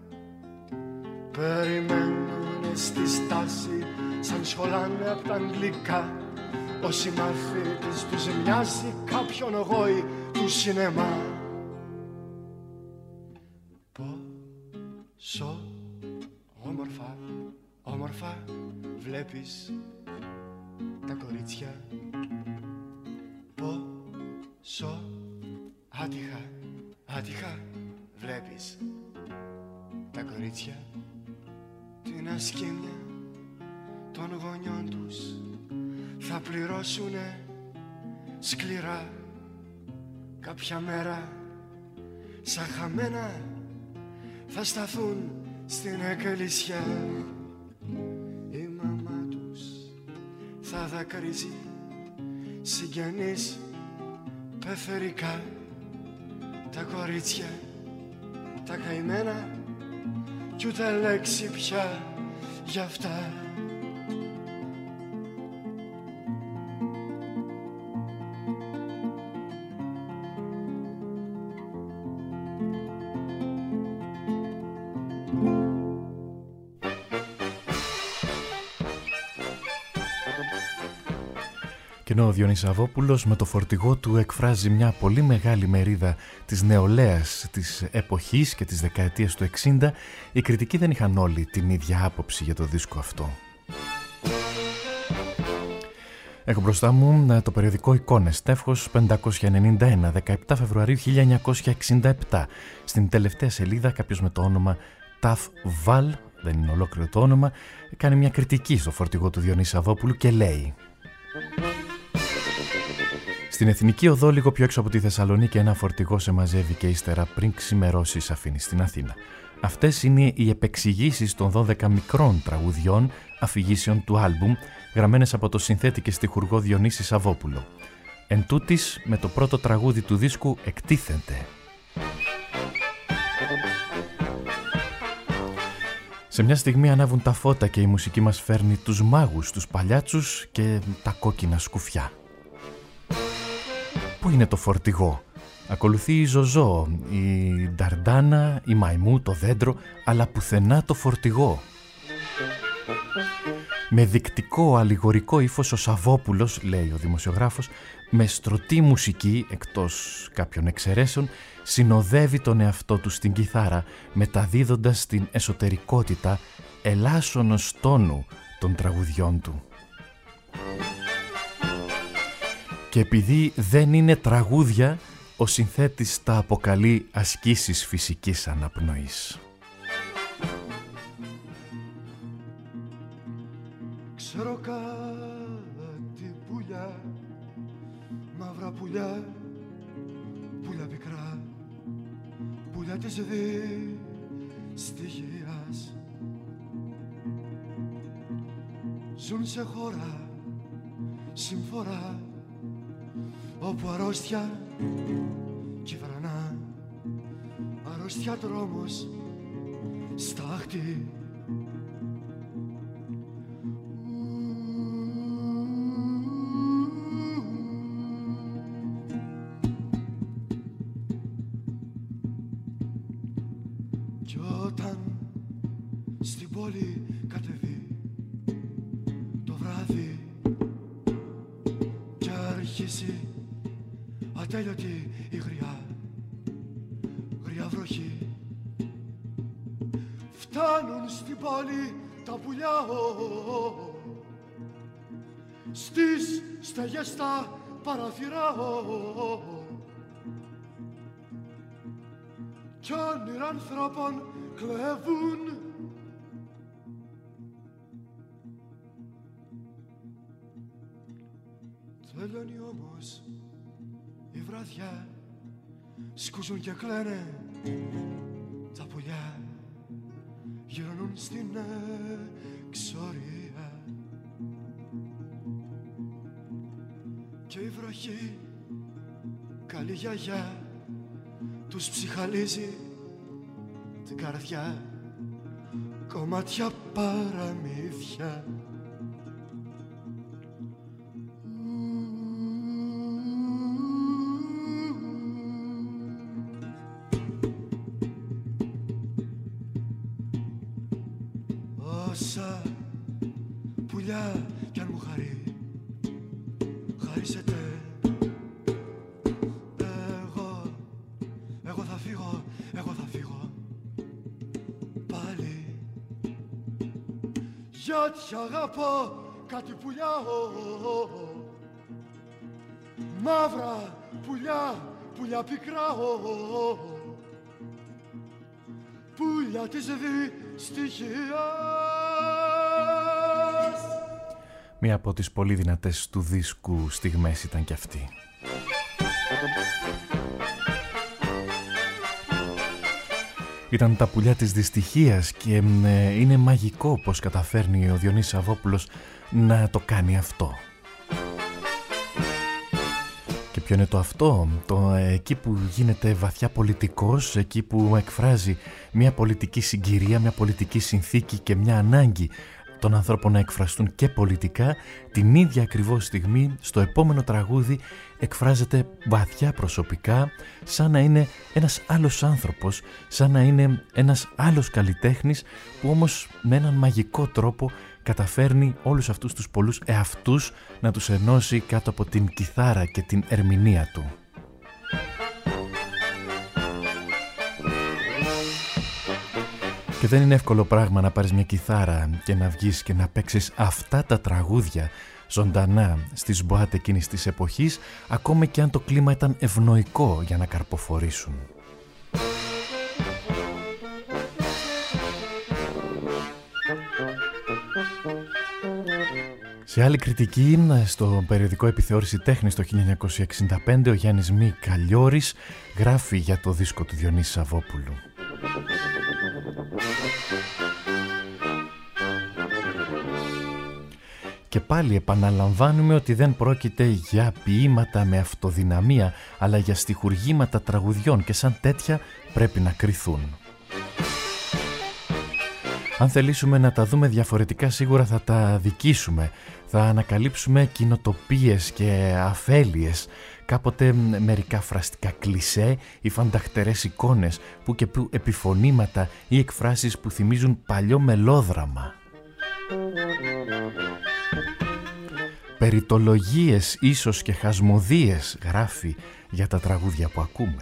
περιμένουνε στη στάση σαν σχολάνε απ' τα αγγλικά. Όσοι μαθήτες τους μοιάζει κάποιον γόη του σινεμά. Πόσο όμορφα, όμορφα βλέπεις τα κορίτσια. Πόσο άτυχα, άτυχα βλέπεις τα κορίτσια. Την ασκήμια των γονιών τους θα πληρώσουνε σκληρά κάποια μέρα. Σαν χαμένα θα σταθούν στην εκκλησιά. Η μαμά τους θα δακρύζει συγγενείς πεθερικά. Τα κορίτσια τα καημένα κι ούτε λέξη πια γι' αυτά. Και ενώ ο Διονύσης Σαββόπουλος με το φορτηγό του εκφράζει μια πολύ μεγάλη μερίδα της νεολαίας της εποχής και της δεκαετίας του εξήντα, οι κριτικοί δεν είχαν όλοι την ίδια άποψη για το δίσκο αυτό. Έχω μπροστά μου το περιοδικό Εικόνες, τεύχος πεντακόσια ενενήντα ένα, δεκαεπτά Φεβρουαρίου χίλια εννιακόσια εξήντα επτά. Στην τελευταία σελίδα κάποιος με το όνομα Ταφ Βαλ, δεν είναι ολόκληρο το όνομα, κάνει μια κριτική στο φορτηγό του Διονύση Σαββόπουλου και λέει: στην Εθνική Οδό, λίγο πιο έξω από τη Θεσσαλονίκη, ένα φορτηγό σε μαζεύει και ύστερα πριν ξημερώσει σε αφήνει στην Αθήνα. Αυτές είναι οι επεξηγήσεις των δώδεκα μικρών τραγουδιών αφηγήσεων του άλμπουμ, γραμμένες από το συνθέτη και στιχουργό Διονύση Σαββόπουλο. Εν τούτης, με το πρώτο τραγούδι του δίσκου εκτίθενται. Σε μια στιγμή ανάβουν τα φώτα και η μουσική μας φέρνει τους μάγους, τους παλιάτσους και τα κόκκινα σκουφιά. Πού είναι το φορτηγό? Ακολουθεί η Ζωζό, η Νταρντάνα, η Μαϊμού, το δέντρο, αλλά πουθενά το φορτηγό. Με δεικτικό αλληγορικό ύφος ο Σαββόπουλος, λέει ο δημοσιογράφος, με στρωτή μουσική, εκτός κάποιων εξαιρέσεων, συνοδεύει τον εαυτό του στην κιθάρα, μεταδίδοντας την εσωτερικότητα ελάσσονος τόνου των τραγουδιών του. Και επειδή δεν είναι τραγούδια, ο συνθέτης τα αποκαλεί ασκήσεις φυσικής αναπνοής. Ξέρω κάτι πουλιά, μαύρα πουλιά, πουλιά πικρά, πουλιά της δυστυχίας. Ζουν σε χώρα, συμφορά, όπου αρρώστια κυβρανά, αρρώστια τρόμος στάχτη. Κι όταν στην πόλη κατεβεί το βράδυ κι αρχίσει ατέλειωτη η γριά, γριά βροχή, φτάνουν στην πόλη τα πουλιά στις στεγές τα παραθυρά κι όνειρα ανθρώπων κλέβουν. Τελειώνει όμως βράδια σκούζουν και κλαίνε τα πουλιά, γυρνούν στην εξορία και η βροχή, καλή γιαγιά, τους ψυχαλίζει την καρδιά, κομμάτια παραμύθια. Όσα πουλιά κι αν μου χαρεί, χαρίσετε. Εγώ, εγώ θα φύγω, εγώ θα φύγω πάλι, γιατί αγαπώ κάτι πουλιά, μαύρα πουλιά, πουλιά πικρά, πουλιά της δυστυχίας. Μία από τις πολύ δυνατές του δίσκου στιγμές ήταν κι αυτή. Ήταν τα πουλιά της δυστυχίας και ε, είναι μαγικό πως καταφέρνει ο Διονύσης Σαββόπουλος να το κάνει αυτό. Και ποιο είναι το αυτό? Το ε, εκεί που γίνεται βαθιά πολιτικός, εκεί που εκφράζει μια πολιτική συγκυρία, μια πολιτική συνθήκη και μια ανάγκη των ανθρώπων να εκφραστούν και πολιτικά, την ίδια ακριβώς στιγμή στο επόμενο τραγούδι εκφράζεται βαθιά προσωπικά, σαν να είναι ένας άλλος άνθρωπος, σαν να είναι ένας άλλος καλλιτέχνης που όμως με έναν μαγικό τρόπο καταφέρνει όλους αυτούς τους πολλούς εαυτούς να τους ενώσει κάτω από την κιθάρα και την ερμηνεία του. Και δεν είναι εύκολο πράγμα να πάρεις μια κιθάρα και να βγεις και να παίξεις αυτά τα τραγούδια ζωντανά στις μποάτ εκείνης της εποχής, ακόμα και αν το κλίμα ήταν ευνοϊκό για να καρποφορήσουν. Σε άλλη κριτική, στο περιοδικό Επιθεώρηση Τέχνης το χίλια εννιακόσια εξήντα πέντε, ο Γιάννης Μη Καλλιώρης γράφει για το δίσκο του Διονύση Σαββόπουλου. Και πάλι επαναλαμβάνουμε ότι δεν πρόκειται για ποίηματα με αυτοδυναμία, αλλά για στιχουργήματα τραγουδιών και σαν τέτοια πρέπει να κριθούν. Αν θελήσουμε να τα δούμε διαφορετικά, σίγουρα θα τα αδικήσουμε. Θα ανακαλύψουμε κοινοτοπίες και αφέλειες, κάποτε μερικά φραστικά κλισέ ή φανταχτερές εικόνες που και που επιφωνήματα ή εκφράσεις που θυμίζουν παλιό μελόδραμα. Περιτολογίες ίσως και χασμωδίες γράφει για τα τραγούδια που ακούμε.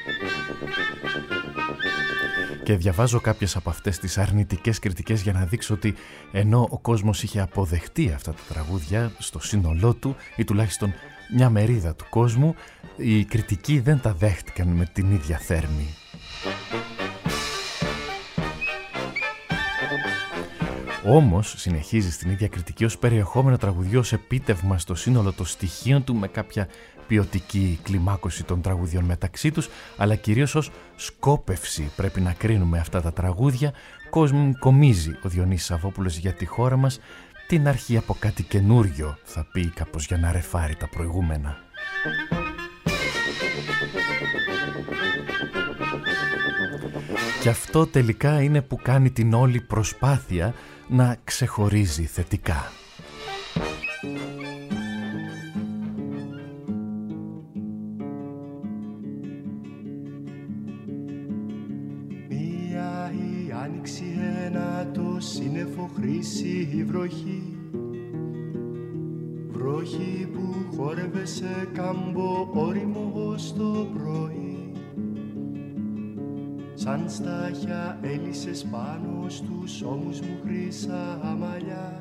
Και διαβάζω κάποιες από αυτές τις αρνητικές κριτικές για να δείξω ότι ενώ ο κόσμος είχε αποδεχτεί αυτά τα τραγούδια στο σύνολό του ή τουλάχιστον μια μερίδα του κόσμου, οι κριτικοί δεν τα δέχτηκαν με την ίδια θέρμη. Όμως συνεχίζει στην ίδια κριτική ως περιεχόμενο τραγουδιού, ως επίτευγμα στο σύνολο των στοιχείων του, με κάποια ποιοτική κλιμάκωση των τραγουδιών μεταξύ τους, αλλά κυρίως ως σκόπευση πρέπει να κρίνουμε αυτά τα τραγούδια. Κόσμο κομίζει ο Διονύσης Σαββόπουλος για τη χώρα μας την αρχή από κάτι καινούριο, θα πει κάπως για να ρεφάρει τα προηγούμενα. Και αυτό τελικά είναι που κάνει την όλη προσπάθεια να ξεχωρίζει θετικά. Μία η άνοιξη, ένα το σύννεφο, χρύση η βροχή, βροχή που χόρευε σε κάμπο όριμο ως το πρωί. Σαν στάχια έλυσες πάνω στους ώμους μου χρύσα μαλλιά,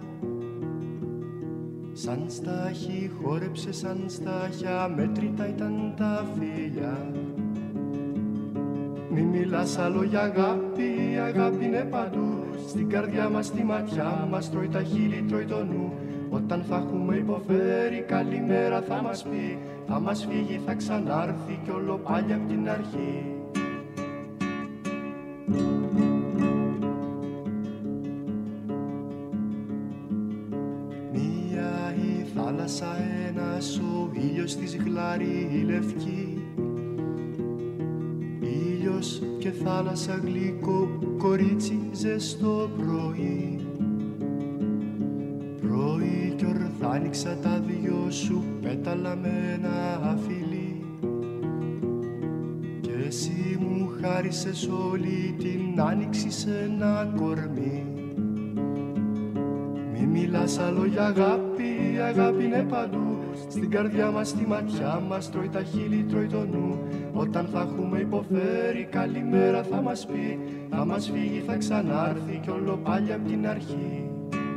σαν στάχι χόρεψε, σαν στάχια μέτρητα ήταν τα φίλια. Μη μιλάς άλλο για αγάπη, η αγάπη είναι παντού, στην καρδιά μας, στη ματιά μας, τρώει τα χείλη, τρώει το νου. Όταν θα έχουμε υποφέρει, καλημέρα θα μας πει, θα μας φύγει, θα ξανάρθει κι όλο πάλι απ' την αρχή. Μία η θάλασσα, ένας ο ήλιος της γλάρη η λευκή. Ήλιος και θάλασσα γλυκό, κορίτσι ζεστό πρωί. Πρωί κι ορθά άνοιξα τα δυο σου πέταλα με ένα φιλί. Κι εσύ μου χάρισες όλη την άνοιξη σε ένα κορμί. Μη μιλάς άλλο για αγάπη, η αγάπη είναι παντού. Στην καρδιά μας, στη ματιά μας, τρώει τα χείλη, τρώει το νου. Όταν θα έχουμε υποφέρει, καλημέρα θα μας πει. Θα μας φύγει, θα ξανάρθει κι όλο πάλι απ' την αρχή.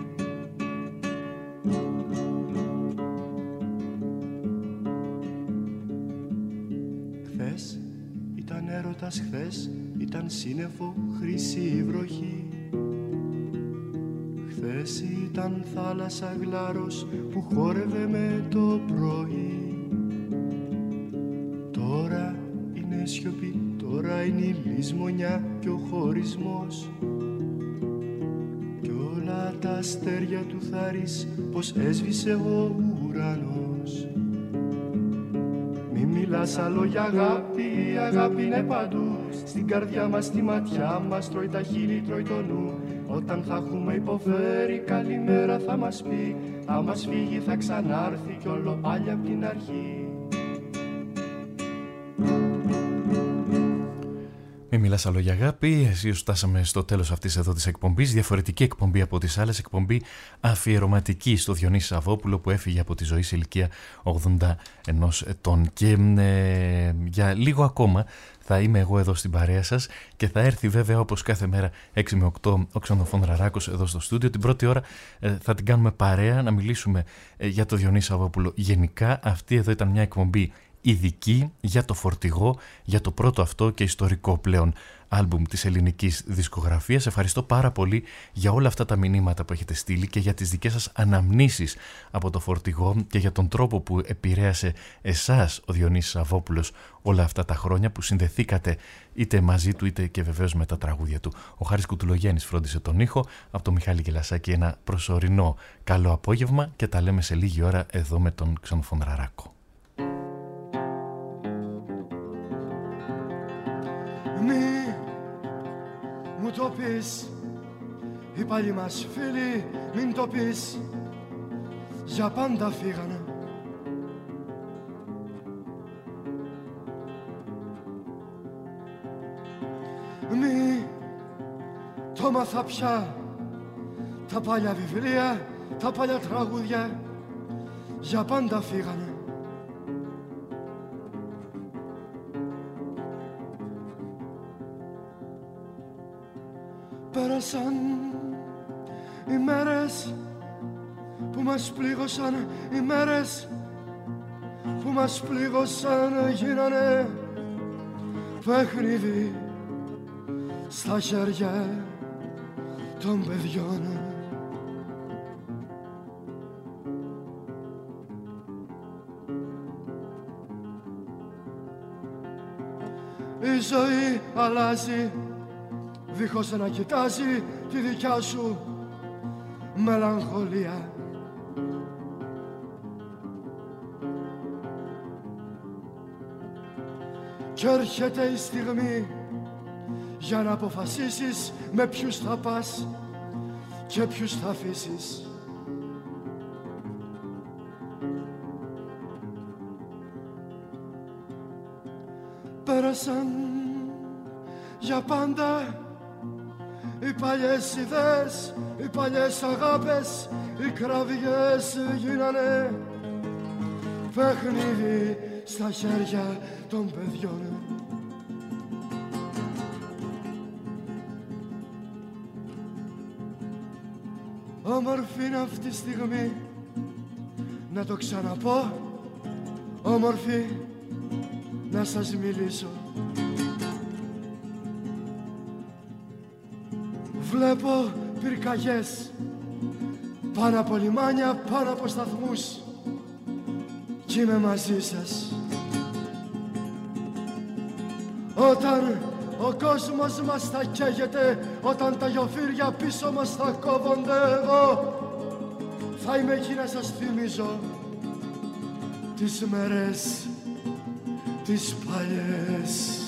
Χθες ήταν έρωτας, χθες ήταν σύννεφο, χρυσή βροχή. Χθες ήταν θάλασσα γλάρος που χόρευε με το πρωί. Τώρα είναι σιωπή, τώρα είναι η λησμονιά και ο χωρισμός. Κι όλα τα αστέρια του θάρρης πως έσβησε ο ουρανός. Μη μιλάς άλλο για αγάπη, η αγάπη είναι παντού. Στην καρδιά μας, στη ματιά μας, τρώει τα χείλη, τρώει το νου. Όταν θα έχουμε υποφέρει, καλημέρα θα μας πει. Θα μας φύγει, θα ξανάρθει κι όλο πάλι απ' την αρχή. Μη μιλάς άλλο για αγάπη. Εσύ φτάσαμε στο τέλος αυτής εδώ της εκπομπής. Διαφορετική εκπομπή από τις άλλες. Εκπομπή αφιερωματική στο Διονύση Σαββόπουλο που έφυγε από τη ζωή σε ηλικία ογδόντα ένα ετών. Και ε, για λίγο ακόμα θα είμαι εγώ εδώ στην παρέα σας και θα έρθει βέβαια όπως κάθε μέρα έξι με οκτώ ο Ξενοφών Ραράκος εδώ στο στούντιο. Την πρώτη ώρα ε, θα την κάνουμε παρέα, να μιλήσουμε ε, για το Διονύση Σαββόπουλο γενικά. Αυτή εδώ ήταν μια εκπομπή ειδική για το φορτηγό, για το πρώτο αυτό και ιστορικό πλέον άλμπουμ της ελληνικής δισκογραφίας. Ευχαριστώ πάρα πολύ για όλα αυτά τα μηνύματα που έχετε στείλει και για τις δικές σας αναμνήσεις από το φορτηγό και για τον τρόπο που επηρέασε εσάς ο Διονύσης Σαββόπουλος όλα αυτά τα χρόνια που συνδεθήκατε είτε μαζί του είτε και βεβαίως με τα τραγούδια του. Ο Χάρης Κουτουλογέννης φρόντισε τον ήχο, από το Μιχάλη Γελασάκη ένα προσωρινό καλό απόγευμα και τα λέμε σε λίγη ώρα εδώ με τον Ξενοφών Ραράκο. Μη μου το πεις, οι παλιοί μας φίλοι, μην το πεις, για πάντα φύγανε. Μη το μάθα πια, τα παλιά βιβλία, τα παλιά τραγούδια, για πάντα φύγανε. Πέρασαν οι μέρες που μας πλήγωσαν, οι μέρες που μας πλήγωσαν γίνανε παιχνίδι στα χέρια των παιδιών. Η ζωή αλλάζει δίχως να κοιτάζει τη δικιά σου μελαγχολία. Κι έρχεται η στιγμή για να αποφασίσεις με ποιους θα πας και ποιους θα αφήσεις. Πέρασαν για πάντα οι παλιές ιδέες, οι παλιές αγάπες, οι κραυγές γίνανε παιχνίδι στα χέρια των παιδιών. Όμορφη είναι αυτή η στιγμή, να το ξαναπώ, όμορφη να σας μιλήσω. Βλέπω πυρκαγιές πάνω από λιμάνια, πάνω από σταθμούς κι είμαι μαζί σας. Όταν ο κόσμος μας θα καίγεται, όταν τα γιοφύρια πίσω μας θα κόβονται, εγώ θα είμαι εκεί να σας θυμίζω τις μέρες τις παλιές.